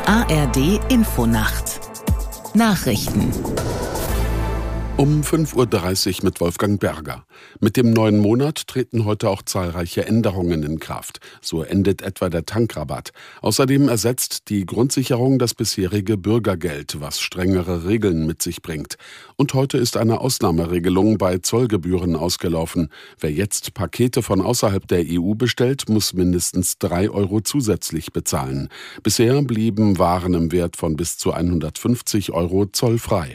ARD Infonacht Nachrichten Um 5.30 Uhr mit Wolfgang Berger. Mit dem neuen Monat treten heute auch zahlreiche Änderungen in Kraft. So endet etwa der Tankrabatt. Außerdem ersetzt die Grundsicherung das bisherige Bürgergeld, was strengere Regeln mit sich bringt. Und heute ist eine Ausnahmeregelung bei Zollgebühren ausgelaufen. Wer jetzt Pakete von außerhalb der EU bestellt, muss mindestens 3 Euro zusätzlich bezahlen. Bisher blieben Waren im Wert von bis zu 150 Euro zollfrei.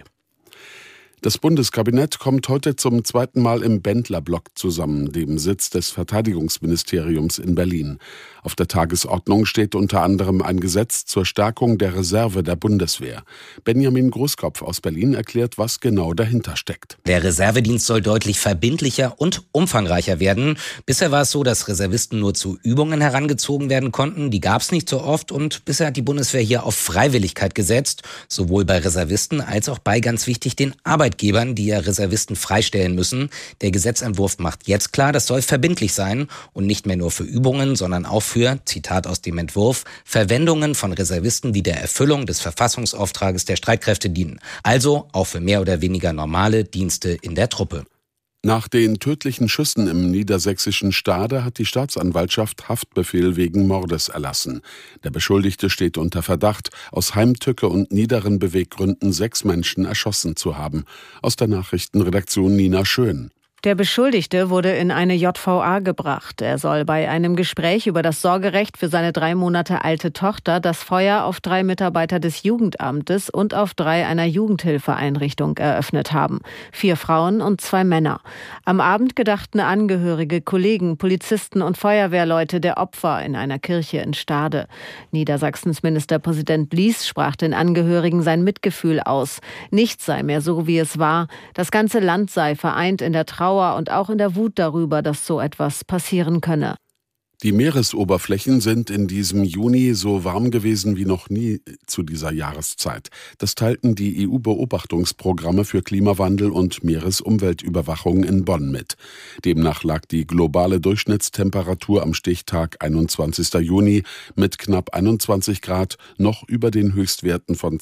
Das Bundeskabinett kommt heute zum zweiten Mal im Bendler-Block zusammen, dem Sitz des Verteidigungsministeriums in Berlin. Auf der Tagesordnung steht unter anderem ein Gesetz zur Stärkung der Reserve der Bundeswehr. Benjamin Großkopf aus Berlin erklärt, was genau dahinter steckt. Der Reservedienst soll deutlich verbindlicher und umfangreicher werden. Bisher war es so, dass Reservisten nur zu Übungen herangezogen werden konnten. Die gab es nicht so oft und bisher hat die Bundeswehr hier auf Freiwilligkeit gesetzt, sowohl bei Reservisten als auch bei, ganz wichtig, den Arbeitgebern, die ja Reservisten freistellen müssen. Der Gesetzentwurf macht jetzt klar, das soll verbindlich sein und nicht mehr nur für Übungen, sondern auch für, Zitat aus dem Entwurf, Verwendungen von Reservisten, die der Erfüllung des Verfassungsauftrages der Streitkräfte dienen. Also auch für mehr oder weniger normale Dienste in der Truppe. Nach den tödlichen Schüssen im niedersächsischen Stade hat die Staatsanwaltschaft Haftbefehl wegen Mordes erlassen. Der Beschuldigte steht unter Verdacht, aus Heimtücke und niederen Beweggründen 6 Menschen erschossen zu haben. Aus der Nachrichtenredaktion Nina Schön. Der Beschuldigte wurde in eine JVA gebracht. Er soll bei einem Gespräch über das Sorgerecht für seine 3 Monate alte Tochter das Feuer auf 3 Mitarbeiter des Jugendamtes und auf 3 einer Jugendhilfeeinrichtung eröffnet haben. 4 Frauen und 2 Männer. Am Abend gedachten Angehörige, Kollegen, Polizisten und Feuerwehrleute der Opfer in einer Kirche in Stade. Niedersachsens Ministerpräsident Lies sprach den Angehörigen sein Mitgefühl aus. Nichts sei mehr so, wie es war. Das ganze Land sei vereint in der Trauer und auch in der Wut darüber, dass so etwas passieren könne. Die Meeresoberflächen sind in diesem Juni so warm gewesen wie noch nie zu dieser Jahreszeit. Das teilten die EU-Beobachtungsprogramme für Klimawandel und Meeresumweltüberwachung in Bonn mit. Demnach lag die globale Durchschnittstemperatur am Stichtag 21. Juni mit knapp 21 Grad noch über den Höchstwerten von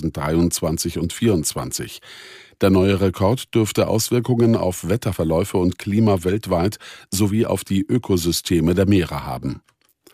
2023 und 2024. Der neue Rekord dürfte Auswirkungen auf Wetterverläufe und Klima weltweit sowie auf die Ökosysteme der Meere haben.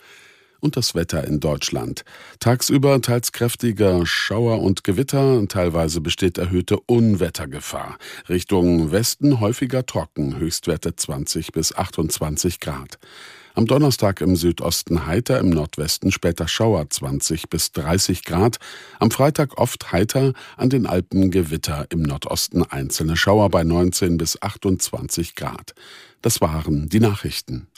Und das Wetter in Deutschland. Tagsüber teils kräftiger Schauer und Gewitter, teilweise besteht erhöhte Unwettergefahr. Richtung Westen häufiger trocken, Höchstwerte 20 bis 28 Grad. Am Donnerstag im Südosten heiter, im Nordwesten später Schauer 20 bis 30 Grad. Am Freitag oft heiter, an den Alpen Gewitter, im Nordosten einzelne Schauer bei 19 bis 28 Grad. Das waren die Nachrichten.